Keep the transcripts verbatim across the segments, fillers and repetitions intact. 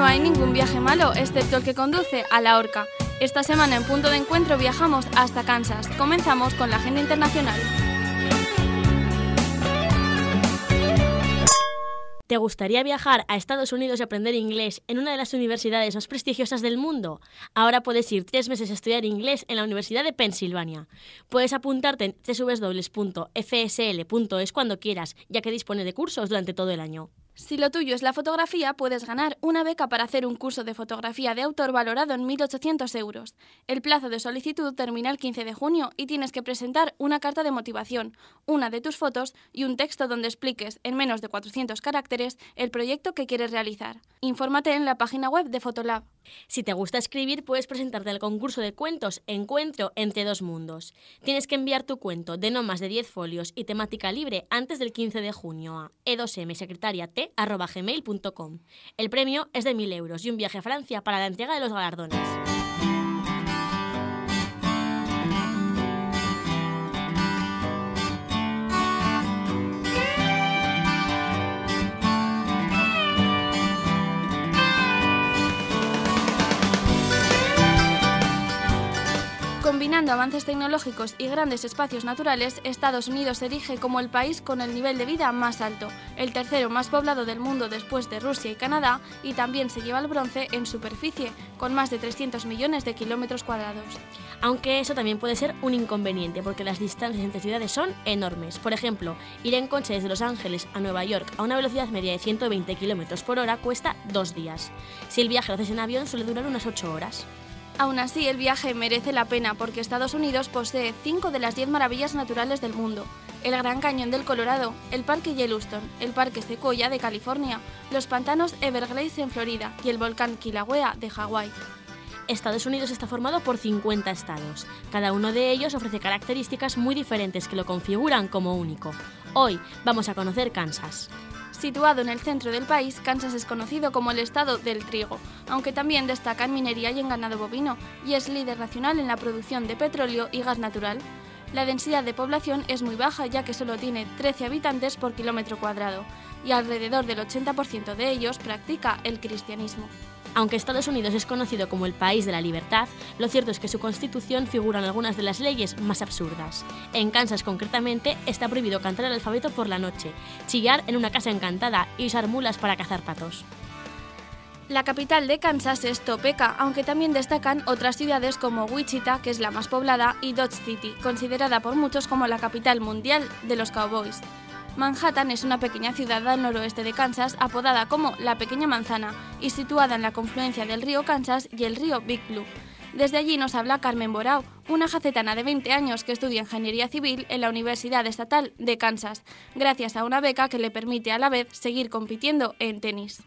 hay ningún viaje malo, excepto el que conduce a la horca. Esta semana en Punto de Encuentro viajamos hasta Kansas. Comenzamos con la agenda internacional. ¿Te gustaría viajar a Estados Unidos y aprender inglés en una de las universidades más prestigiosas del mundo? Ahora puedes ir tres meses a estudiar inglés en la Universidad de Pensilvania. Puedes apuntarte en doble u doble u doble u punto f s l punto es cuando quieras, ya que dispone de cursos durante todo el año. Si lo tuyo es la fotografía, puedes ganar una beca para hacer un curso de fotografía de autor valorado en mil ochocientos euros. El plazo de solicitud termina el quince de junio y tienes que presentar una carta de motivación, una de tus fotos y un texto donde expliques, en menos de cuatrocientos caracteres, el proyecto que quieres realizar. Infórmate en la página web de Fotolab. Si te gusta escribir, puedes presentarte al concurso de cuentos Encuentro entre dos mundos. Tienes que enviar tu cuento de no más de diez folios y temática libre antes del quince de junio a e dos eme secretariat arroba gmail punto com. El premio es de mil euros y un viaje a Francia para la entrega de los galardones. Combinando avances tecnológicos y grandes espacios naturales, Estados Unidos se erige como el país con el nivel de vida más alto, el tercero más poblado del mundo después de Rusia y Canadá, y también se lleva el bronce en superficie, con más de trescientos millones de kilómetros cuadrados. Aunque eso también puede ser un inconveniente, porque las distancias entre ciudades son enormes. Por ejemplo, ir en coche desde Los Ángeles a Nueva York a una velocidad media de ciento veinte kilómetros por hora cuesta dos días. Si el viaje lo haces en avión, suele durar unas ocho horas. Aún así, el viaje merece la pena porque Estados Unidos posee cinco de las diez maravillas naturales del mundo: el Gran Cañón del Colorado, el Parque Yellowstone, el Parque Sequoia de California, los pantanos Everglades en Florida y el volcán Kilauea de Hawái. Estados Unidos está formado por cincuenta estados. Cada uno de ellos ofrece características muy diferentes que lo configuran como único. Hoy vamos a conocer Kansas. Situado en el centro del país, Kansas es conocido como el estado del trigo, aunque también destaca en minería y en ganado bovino, y es líder nacional en la producción de petróleo y gas natural. La densidad de población es muy baja, ya que solo tiene trece habitantes por kilómetro cuadrado, y alrededor del ochenta por ciento de ellos practica el cristianismo. Aunque Estados Unidos es conocido como el país de la libertad, lo cierto es que su constitución figuran algunas de las leyes más absurdas. En Kansas, concretamente, está prohibido cantar el alfabeto por la noche, chillar en una casa encantada y usar mulas para cazar patos. La capital de Kansas es Topeka, aunque también destacan otras ciudades como Wichita, que es la más poblada, y Dodge City, considerada por muchos como la capital mundial de los cowboys. Manhattan es una pequeña ciudad al noroeste de Kansas, apodada como la Pequeña Manzana, y situada en la confluencia del río Kansas y el río Big Blue. Desde allí nos habla Carmen Borao, una jacetana de veinte años que estudia Ingeniería Civil en la Universidad Estatal de Kansas, gracias a una beca que le permite a la vez seguir compitiendo en tenis.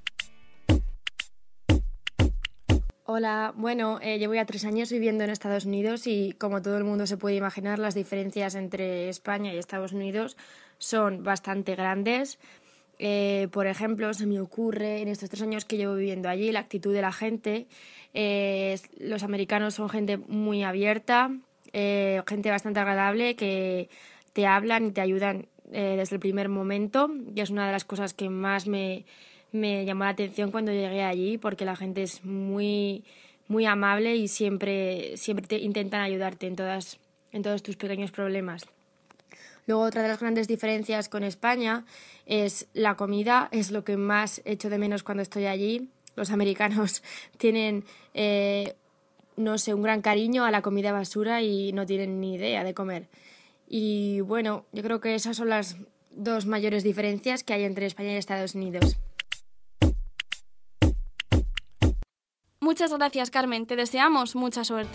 Hola, bueno, eh, llevo ya tres años viviendo en Estados Unidos y, como todo el mundo se puede imaginar, las diferencias entre España y Estados Unidos son bastante grandes. Eh, por ejemplo, se me ocurre en estos tres años que llevo viviendo allí la actitud de la gente. Eh, los americanos son gente muy abierta, eh, gente bastante agradable que te hablan y te ayudan eh, desde el primer momento, y es una de las cosas que más me... Me llamó la atención cuando llegué allí, porque la gente es muy, muy amable y siempre, siempre te intentan ayudarte en, todas, en todos tus pequeños problemas. Luego, otra de las grandes diferencias con España es la comida, es lo que más echo de menos cuando estoy allí. Los americanos tienen, eh, no sé, un gran cariño a la comida basura y no tienen ni idea de comer. Y bueno, yo creo que esas son las dos mayores diferencias que hay entre España y Estados Unidos. Muchas gracias, Carmen. Te deseamos mucha suerte.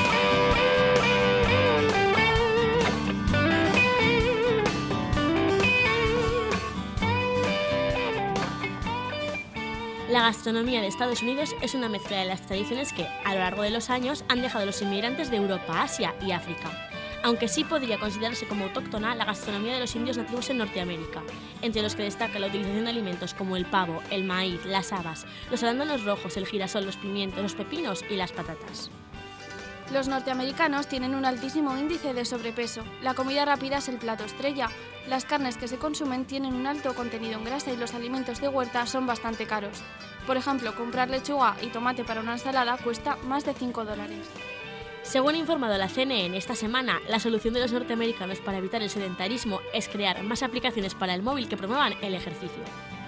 La gastronomía de Estados Unidos es una mezcla de las tradiciones que, a lo largo de los años, han dejado los inmigrantes de Europa, Asia y África. Aunque sí podría considerarse como autóctona la gastronomía de los indios nativos en Norteamérica, entre los que destaca la utilización de alimentos como el pavo, el maíz, las habas, los arándanos rojos, el girasol, los pimientos, los pepinos y las patatas. Los norteamericanos tienen un altísimo índice de sobrepeso. La comida rápida es el plato estrella. Las carnes que se consumen tienen un alto contenido en grasa y los alimentos de huerta son bastante caros. Por ejemplo, comprar lechuga y tomate para una ensalada cuesta más de cinco dólares. Según ha informado la C N N esta semana, la solución de los norteamericanos para evitar el sedentarismo es crear más aplicaciones para el móvil que promuevan el ejercicio.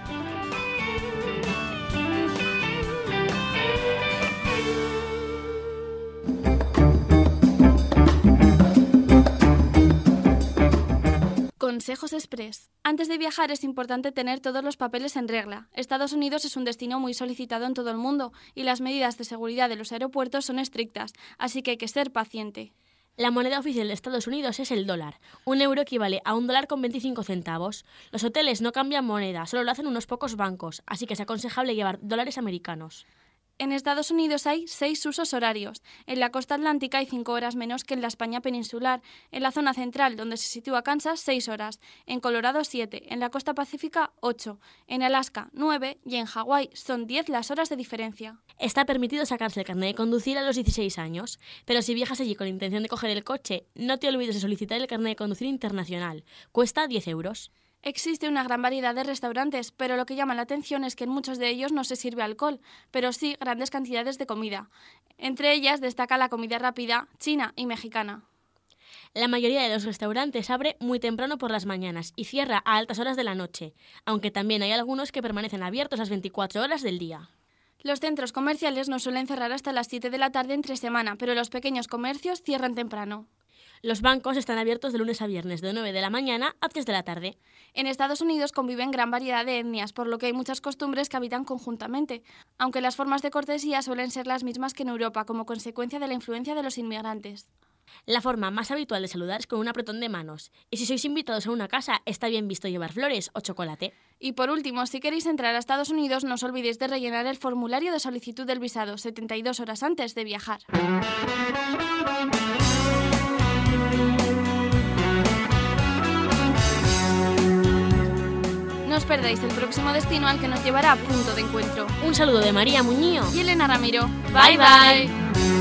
Consejos Express. Antes de viajar es importante tener todos los papeles en regla. Estados Unidos es un destino muy solicitado en todo el mundo y las medidas de seguridad de los aeropuertos son estrictas, así que hay que ser paciente. La moneda oficial de Estados Unidos es el dólar. Un euro equivale a un dólar con veinticinco centavos. Los hoteles no cambian moneda, solo lo hacen unos pocos bancos, así que es aconsejable llevar dólares americanos. En Estados Unidos hay seis usos horarios. En la costa atlántica hay cinco horas menos que en la España peninsular. En la zona central, donde se sitúa Kansas, seis horas. En Colorado, siete. En la costa pacífica, ocho. En Alaska, nueve. Y en Hawái son diez las horas de diferencia. Está permitido sacarse el carnet de conducir a los dieciséis años, pero si viajas allí con intención de coger el coche, no te olvides de solicitar el carnet de conducir internacional. Cuesta diez euros. Existe una gran variedad de restaurantes, pero lo que llama la atención es que en muchos de ellos no se sirve alcohol, pero sí grandes cantidades de comida. Entre ellas destaca la comida rápida, china y mexicana. La mayoría de los restaurantes abre muy temprano por las mañanas y cierra a altas horas de la noche, aunque también hay algunos que permanecen abiertos las veinticuatro horas del día. Los centros comerciales no suelen cerrar hasta las siete de la tarde entre semana, pero los pequeños comercios cierran temprano. Los bancos están abiertos de lunes a viernes de nueve de la mañana a tres de la tarde. En Estados Unidos conviven gran variedad de etnias, por lo que hay muchas costumbres que habitan conjuntamente, aunque las formas de cortesía suelen ser las mismas que en Europa, como consecuencia de la influencia de los inmigrantes. La forma más habitual de saludar es con un apretón de manos, y si sois invitados a una casa, está bien visto llevar flores o chocolate. Y por último, si queréis entrar a Estados Unidos, no os olvidéis de rellenar el formulario de solicitud del visado setenta y dos horas antes de viajar. No os perdáis el próximo destino al que nos llevará a punto de encuentro. Un saludo de María Muñío y Elena Ramiro. Bye bye.